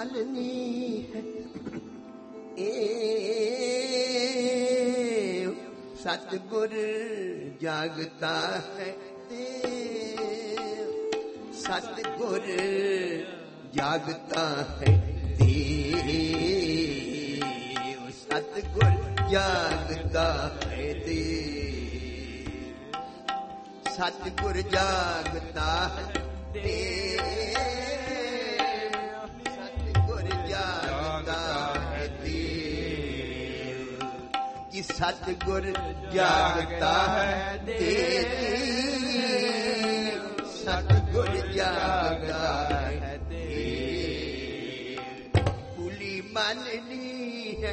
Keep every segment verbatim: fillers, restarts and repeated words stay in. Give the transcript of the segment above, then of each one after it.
मालनी है ए सतगुर जागता है देव, सतगुर जागता है देव, सतगुर जागता है देव, सतगुर जागता है देव, सतगुर जागता है देव, कि सतगुर जागता है देव, सतगुर जागता है देव, भूली माननी है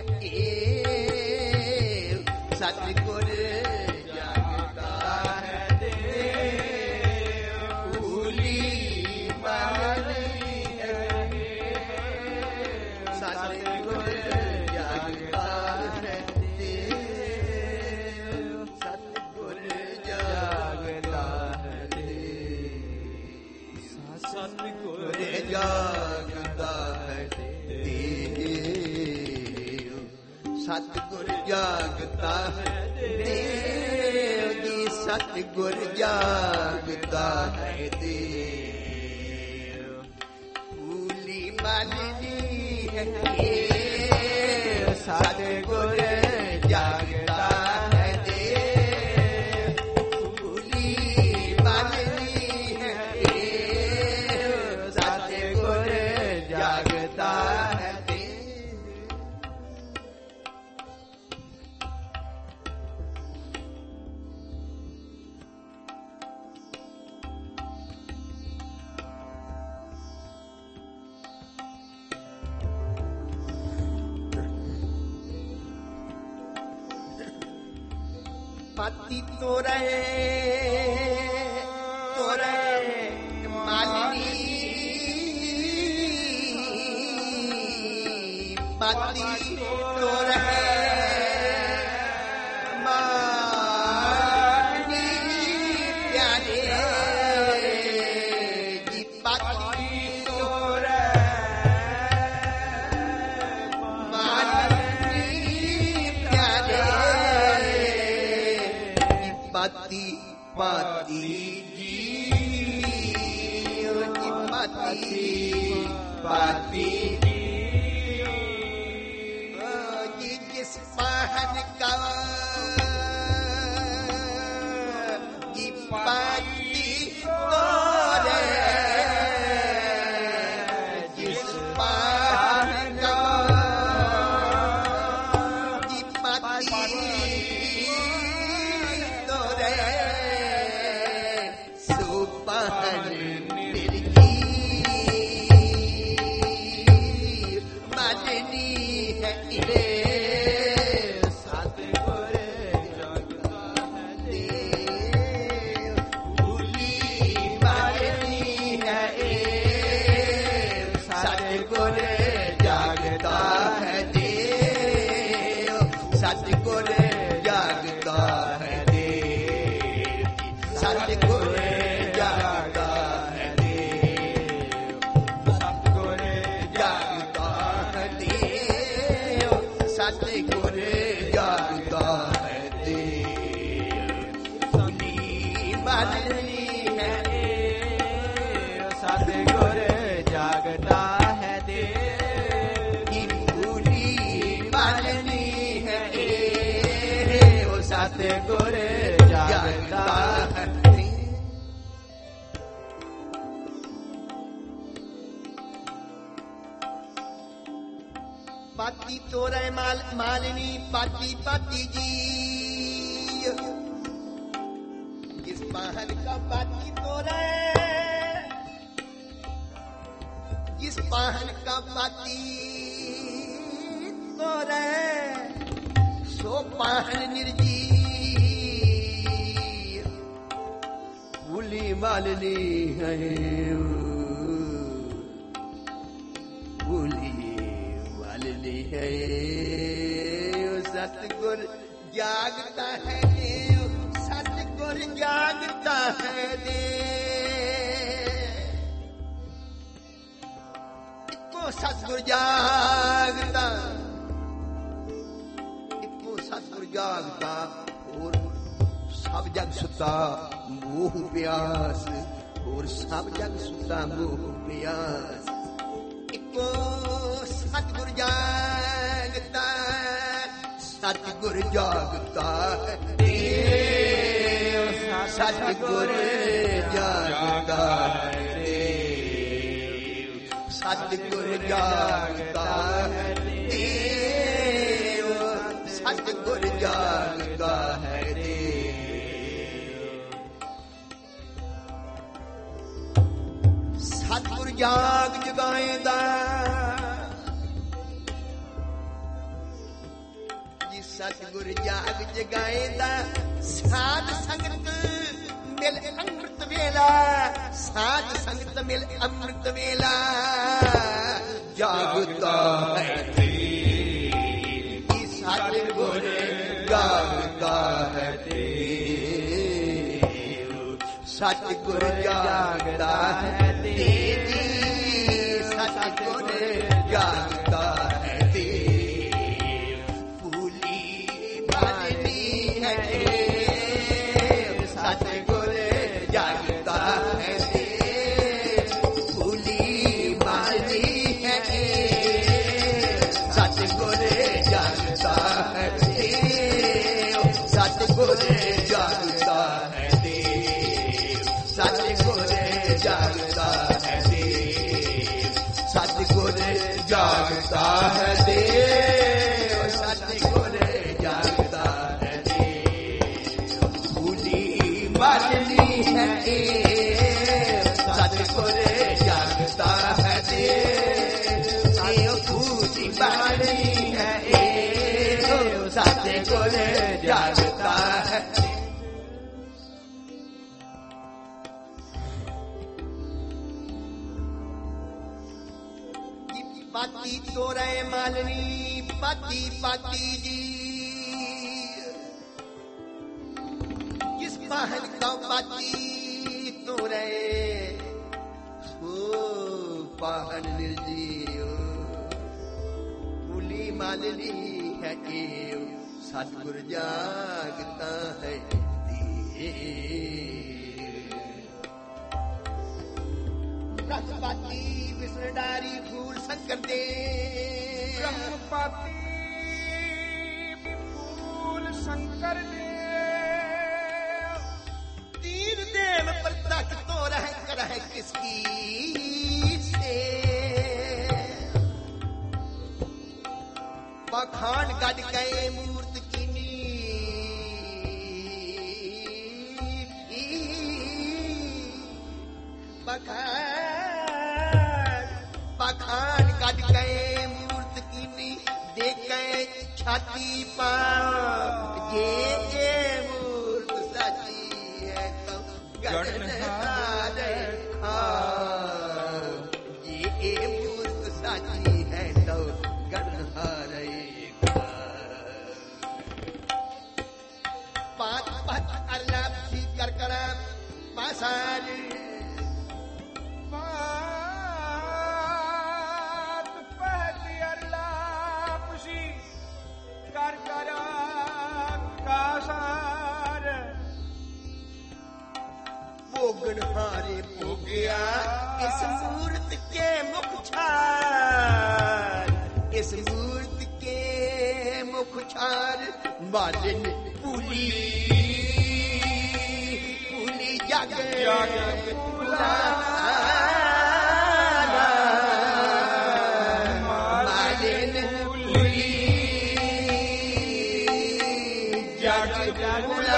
देव, सतगुर जागता है देव, भूली माननी है सतगुर जागता है देव, सतगुर जागता है देव, सतगुर जागता है देव, सतगुर जागता है देव जी, सतगुर जागता है देव, भूली माननी है देव, सतगुर जागता है देव, भूली माननी है देव, सतगुर जागता है देव। पति तोरे तोरे मालनी, पति तोरे मालनी प्यारे जी, पति तोरे मालनी प्यारे, पति पति जी पति पति जी, जिस पहन का जी पति तोरे, जिस पहन का जी पति सुपहन मिर्गी माननी है रे, सतगुर जागता है देव, भूली माननी है देव, सतगुर जागता है देव, सतगुर जागता है देव, सतगुर जागता है देव, सतगुर जागता है देव, सतगुर जागता है देव, भूली माननी है देव, सतगुर जागता है देव, भूली माननी है देव, सतगुर जागता है। पति तोरे माल मालनी पति पति जी, जिस पहन का पति तोरे, जिस पहन का पति तोरे, सो पहन निर्जीव, भूली मालनी है भूली मालनी है, सतगुर जागता है देव, सतगुर जागता है देव, ਸਤਿਗੁਰ ਜਾਗਦਾ, ਇੱਕੋ ਸਤਿਗੁਰ ਜਾਗਦਾ, ਹੋਰ ਸਭ ਜਗ ਸੁੱਤਾ ਮੋਹ ਪਿਆਸ, ਹੋਰ ਸਭ ਜਗ ਸੁੱਤਾ ਮੋਹ ਪਿਆਸ। ਇੱਕੋ ਸਤਿਗੁਰ ਜਾਗਦਾ, ਸਤਿਗੁਰ ਜਾਗਦਾ ਹੈ, ਸਤਿਗੁਰ ਜਾਗਦਾ ਹੈ, ਸਤਿਗੁਰ ਜਾਗਦਾ ਹੈ, ਸਤਿਗੁਰ ਜਾਗਦਾ ਹੈ। ਸਤਿਗੁਰ ਜਾਗ ਜਗਾਏਂਦਾ, ਜੀ ਸਤਿਗੁਰ ਜਾਗ ਜਗਾਏਂਦਾ, ਸਾਧ ਸੰਗਤ ਮਿਲ ਅੰਮ੍ਰਿਤ ਵੇਲਾ, ਸਾਧ ਸੰਗਤ ਮਿਲ ਅੰਮ੍ਰਿਤ ਵੇਲਾ, ਜਾਗਦਾ ਹੈ ਜੀ ਸਤਿਗੁਰ ਜਾਗਦਾ ਹੈ, ਸਤਿਗੁਰ ਜਾਗਦਾ ਹੈ, ਸਤਿਗੁਰ ਜਾਗਦਾ ਹੈ, ਫੂਲੀ ਬਾਣੀ ਹੈ, ਸਤਿਗੁਰ ਜਾਗਦਾ ਹੈ, ਫੂਲੀ ਬਾਣੀ ਹੈ, ਸਤਿਗੁਰ ਜਾਗਦਾ ਹੈ, ਸਤਿਗੁਰ ਜਾਗਦਾ ਹੈ, ਸਤਿਗੁਰ ਜਾਗਦਾ ਹੈ, ਸਤਿਗੁਰ ਜਾਗਦਾ ਹੈ, ਸਤਿਗੁਰ ਜਾਗਦਾ ਹੈ, ਫੂਲੀ ਬਾਣੀ ਹੈ, ਸਤਿਗੁਰ ਜਾਗਦਾ ਹੈ, ਫੂਲੀ ਬਾਣੀ ਹੈ, ਸਤਿਗੁਰ ਜਾਗਦਾ ਹੈ। ਪਾਤੀ ਤੋਰੇ ਮਾਲਨੀ ਪਾਤੀ ਪਾਤੀ ਜੀ, ਜਿਸ ਪਾਹਨ ਕਾ ਪਾਤੀ ਤੋਰੇ ਸੋ ਪਾਹਨ ਨਿਰਜੀਓ, ਫੂਲੀ ਮਾਲਨੀ ਹੈ ਏਉ, ਸਤਿਗੁਰ ਜਾਗਦਾ ਹੈ, ਬ੍ਰਹਮਪਾਤੀ ਵਿਸਰਡਾਰੀ ਫੂਲ ਸੰਕਰ ਦੇ, ਬ੍ਰਹਮਪਾਤੀ ਫੂਲ ਸੰਕਰ ਦੇ, ਤੀਰ ਦੇਵ ਪ੍ਰਤਖ ਤੋ ਰਹਿ ਕਰਹਿ ਕਿਸਕੀ ਸੇ, ਪਖਾਨ ਗੱਡ ਗਏ ਮੂਰਤ ਕੀਨੀ, ਪਖਾਨ ਪਖਾਨ ਕੱਢ ਗਏ ਮੂਰਤ ਕੀਨੀ, ਦੇਖੇ ਛਾਤੀ ਪਾ, ਜੇ ਇਹ ਮੂਰਤ ਸਾਚੀ ਹੈ ਤਾਂ ਗੜਨਹਾਰੇ ਖਾ, ਜੇ ਇਹ ਮੂਰਤ ਸਾਚੀ ਹੈ ਤਾਂ ਗੜਨਹਾਰੇ ਖਾ। ਪਾਤ ਪਾਤ ਅਰਲਾਪ ਸੀ ਕਰ ਕਰਾ ਪਾਸਾਰ, ਕਰ ਕਰਾ ਕਾਸਾਰ, ਭੋਗਣ ਹਾਰੇ ਭੋਗਿਆ ਇਸ ਮੂਰਤ ਕੇ ਮੁਖ ਛਾਰ, ਇਸ ਮੂਰਤ ਕੇ ਮੁਖ ਛਾਰ, ਮਾਲਿਨ ਭੂਲੀ ਭੂਲੀ ਜਗ ਜਗ ਭੂਲਾ, ਮਾਲਿਨ ਭੂਲੀ ਜਗ ਭੂਲਾ,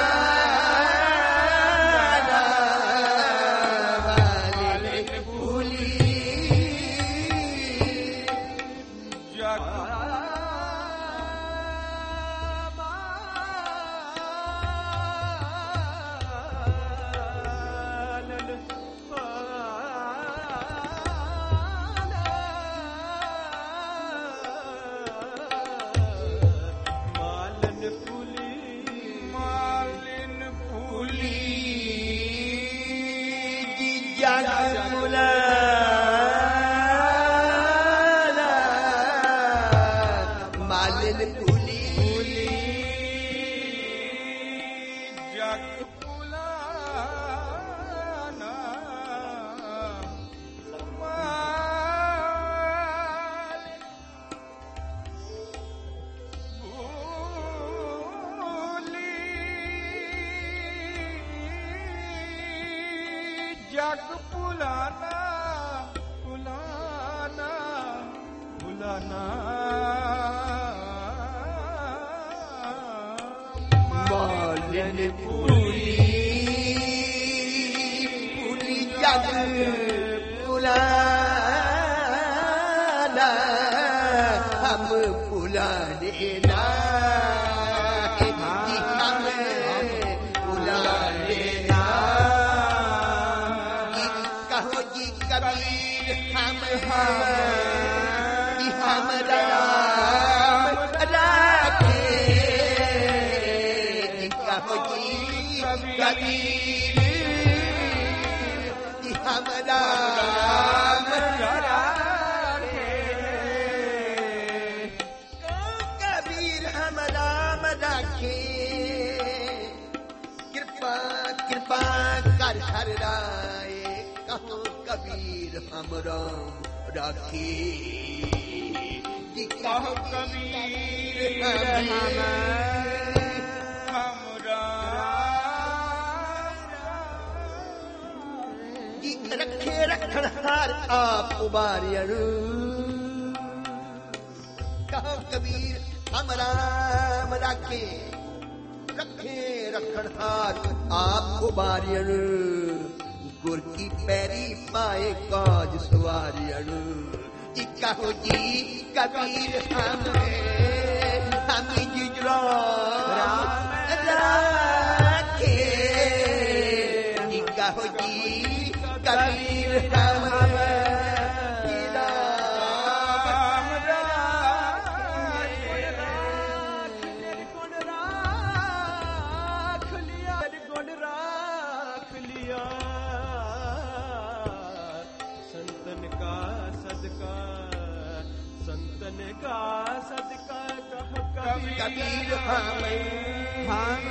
ਮਾਲਨ भूली जग पुलाना जग पुलाना पुलाना पुलाना मालन पूरी पूरी जग पुलाना हम पुलाने ना हम राम राखे कहो जी कबीर हम राम राखे कबीर हम राम राखे कृपा कृपा कर हर राय कहो कबीर हम राम राखी कहो कबीर हम रखे रखण हार आप उबारियण कहो कबीर हम राम राखे रखे रखण हार आप उबारियण गुर की पैरी पाए काज सवारियण कहो जी कबीर हमें हम जिजरा राखे कहो जी कबीर हमें राम राख लिया गुण राख लिया संतन का सदका संतन का सदका कहो कबीर हमें हम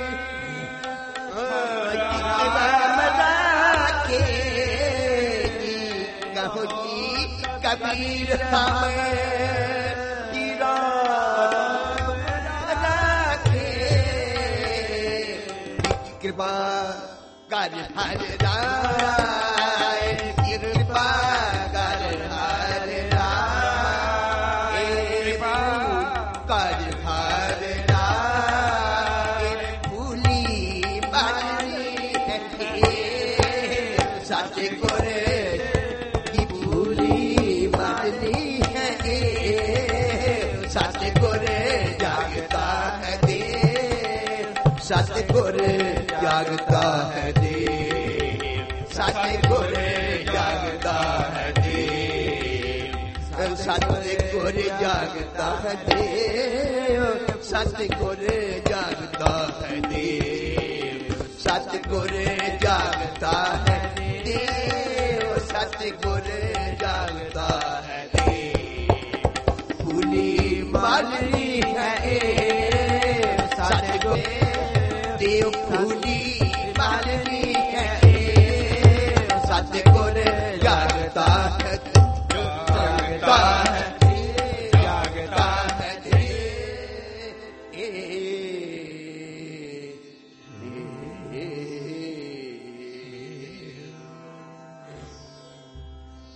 राखे कहो जी कबीर हमें राखे कृपा कर हर राय कृपा कर हर राय कर हर राय भूली बानी सच करे की भूली बानी है सच करे जागता है दे सच करे जागता है दे सच करे जागता है दे सच करे जागता है दे सच करे जागता है दे सच करे जागता है दे सच करे जागता है दे भूली मालनी है सच को देव भूली